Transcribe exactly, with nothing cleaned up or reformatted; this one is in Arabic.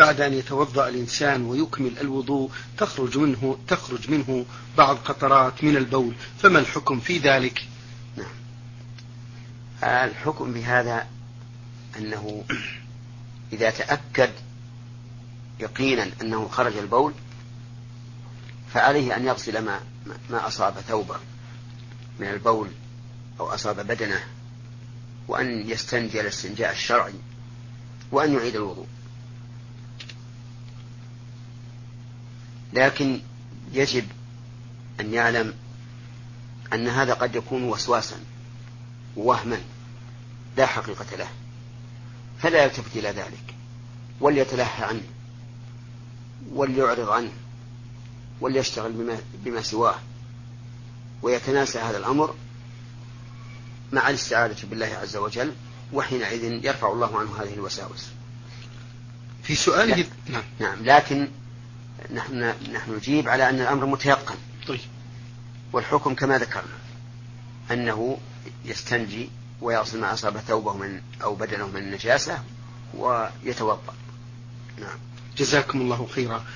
بعد أن يتوضأ الإنسان ويكمل الوضوء تخرج منه تخرج منه بعض قطرات من البول، فما الحكم في ذلك؟ نعم. الحكم بهذا أنه إذا تأكد يقينا أنه خرج البول فعليه أن يغسل ما, ما أصاب ثوبه من البول أو أصاب بدنه، وأن يستنجي الاستنجاء الشرعي، وأن يعيد الوضوء. لكن يجب أن يعلم أن هذا قد يكون وسواسا ووهما لا حقيقة له، فلا يلتفت إلى ذلك، وليتلهى عنه وليعرض عنه وليشتغل بما, بما سواه، ويتناسى هذا الأمر مع الاستعاذة بالله عز وجل، وحينئذ يرفع الله عنه هذه الوساوس. في سؤاله نعم. نعم. لكن نحن نحن نجيب على أن الأمر متيقن. طيب. والحكم كما ذكرنا أنه يستنجي ويغسل ما أصاب ثوبه من أو بدنه من النجاسة ويتوضأ. نعم. جزاكم الله خيرا.